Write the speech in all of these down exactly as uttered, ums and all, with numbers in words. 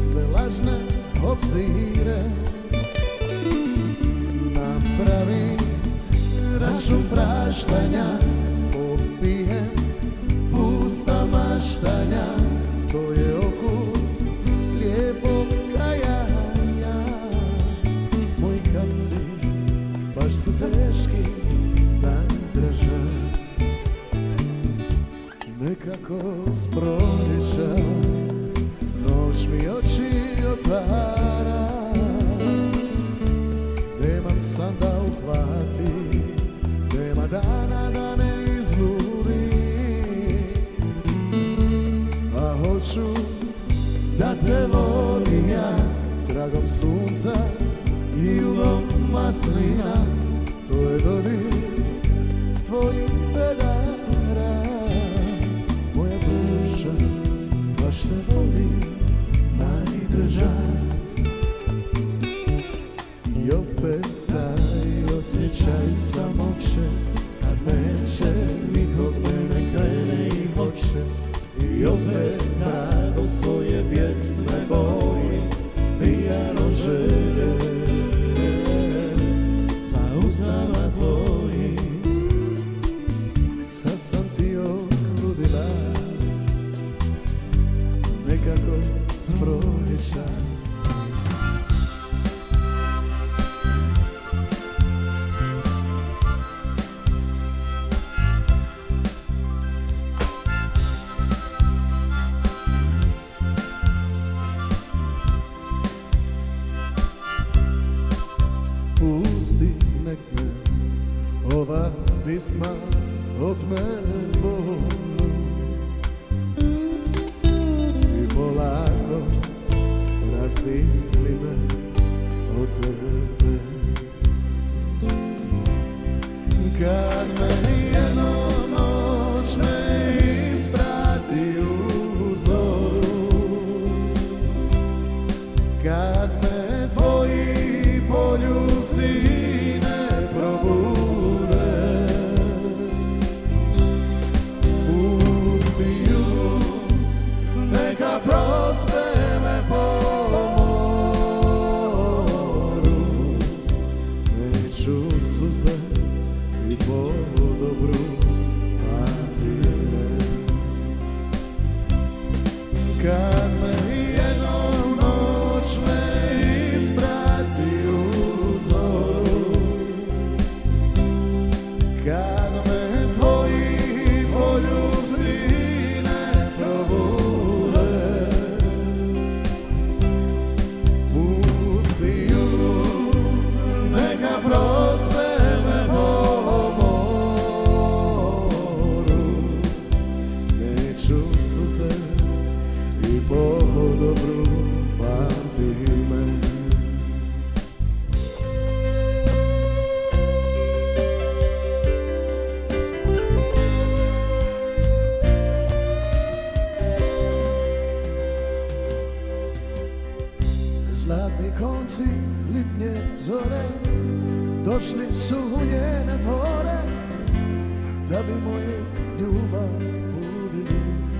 sve lažne obzire. Napravim račun praštanja, popijem pusta maštanja. To je okus lijepog kajanja. Moji kapci baš su teški, najdraža. Nekako s proljeća noć mi oči otvara. Nemam san da uhvati, nema dana da ne izludi. A hoću da te volim ja, tragom sunca i jugom maslina. To je dodir tvojih pedara. Moja duša baš te voli, najdraža. I opet taj osjećaj samoće, kad neće nikog mene krene i hoće. I opet tragom svoje pjesme bojim, pijano želje za usnama tvojim. Sad sam ti okrudila, nekako s proljeća. Pusti nek me ova pisma od mene bolu i polako razdijeli me od tebe. Kad me jedno noć ne isprati u zoru, kad me tvoji poljubci ne probude, pusti ju, neka prospe me po moru. Neću suze i po dobru patire. Kad me jednom noć ne isprati u zoru, kad me tvoji poljubci ne probude, pusti ju, neka prospe me po moru. Neću suze i po dobru pamti me. Zlatni konci litnje zore došli su u njene dvore, da bi moju ljubav budili.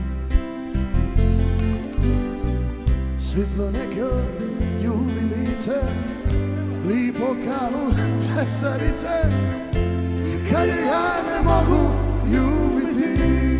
Svitlo neke ljubilice, lipo kao cesarice, kad je ja ne mogu ljubiti.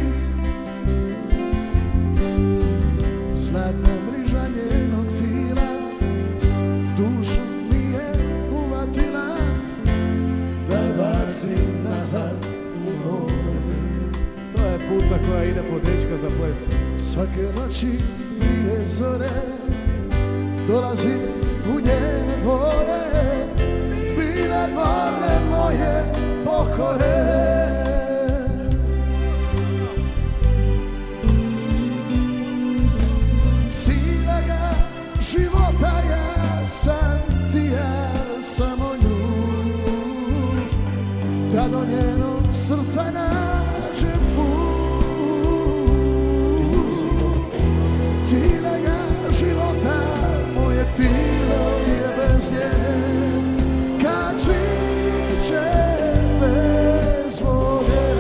Zlatna mriža njenog tila dušu mi je uvatila, da je bacim nazad u more. To je puca koja ide po dečka za ples. Svake noći prije zore dolazi u njene dvore, bile dvore moje pokore. Cijeloga života ja sam ti, ja samo nju, da do njenog srca nađem put. Cijeloga života moje tijelo je bez nje, kad cviće bez vode.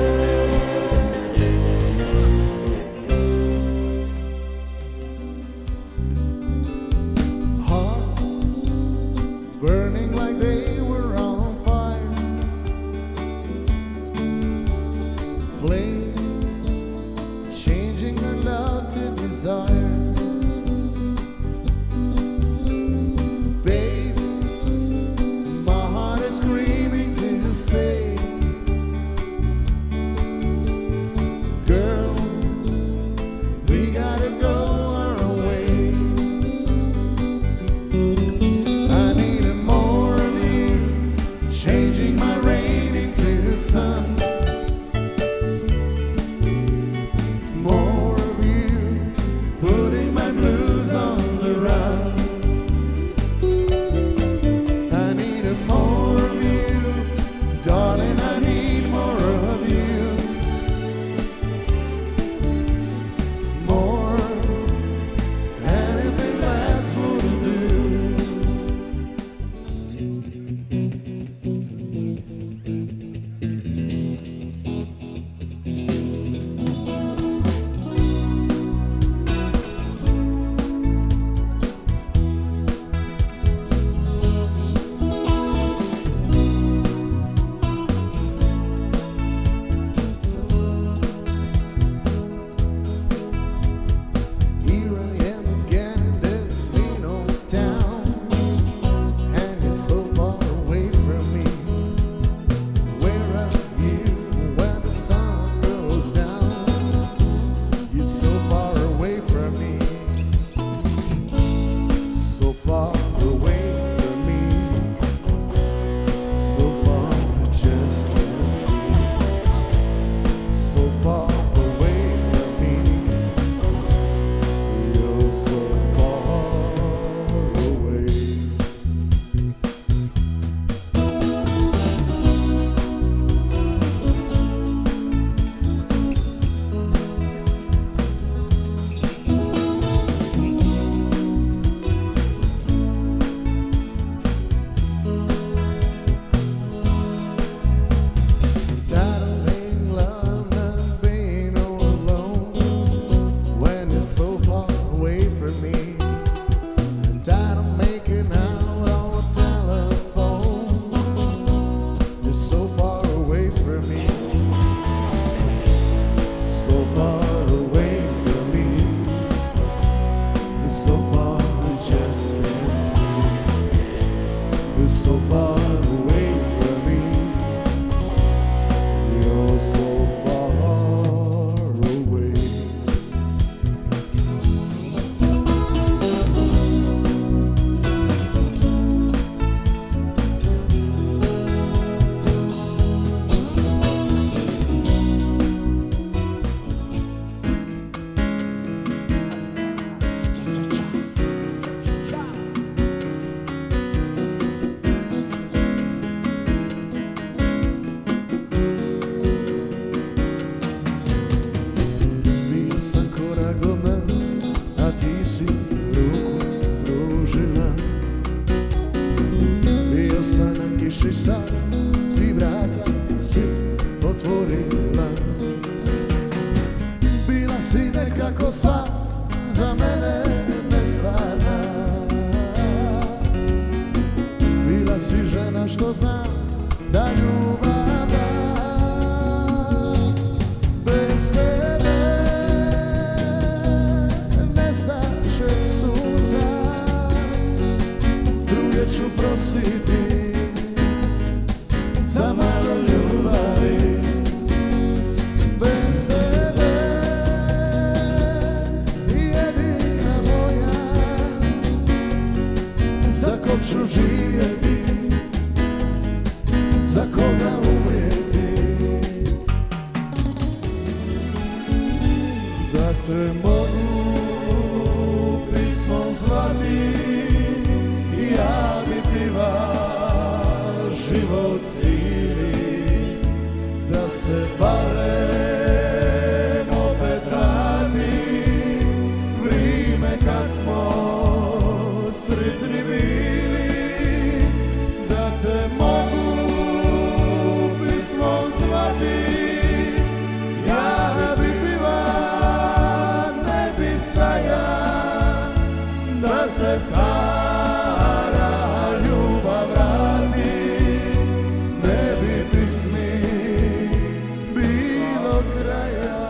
vidiš sad ti vrata si otvorila. Bila si nekako sva za mene nestvarna. Bila si žena što zna da ljubav da. Bez tebe nestaše suza, druge ću prositi za malo ljubavi. Bez tebe jedina moja, za kog ću živjeti, za koga umrijeti. Da te mogu pismom zvati, ja bi piva život cijeli, da se barem opet vrati vrijeme kad smo sretni bili. Da te mogu pismom zvati, ja bi piva, ne bi staja, da se stara ljubav vrati, ne bi pismi bilo kraja.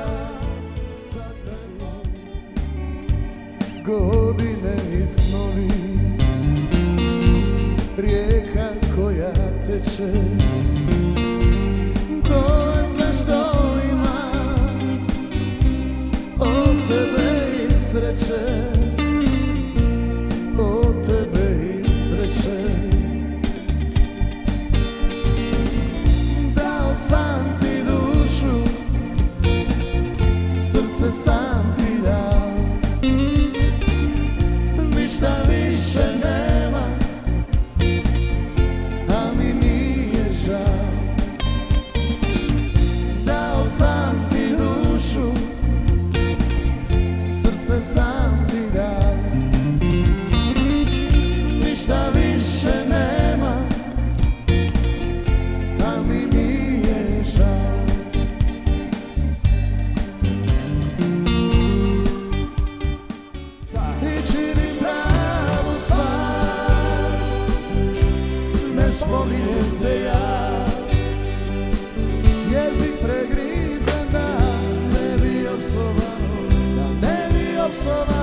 Godine i snovi, rijeka koja teče, to je sve što ima od tebe i sreće, od tebe i sreće. Dao sam ti dušu, srce sam ti dao, ništa više nema, a mi nije žao. Dao sam ti dušu, srce sam ti dao, ništa više nema, a mi nije žao. I činim pravu stvar, ne spominjem te ja, jezik pregrizem da ne bi opsovao, da ne bi opsovao.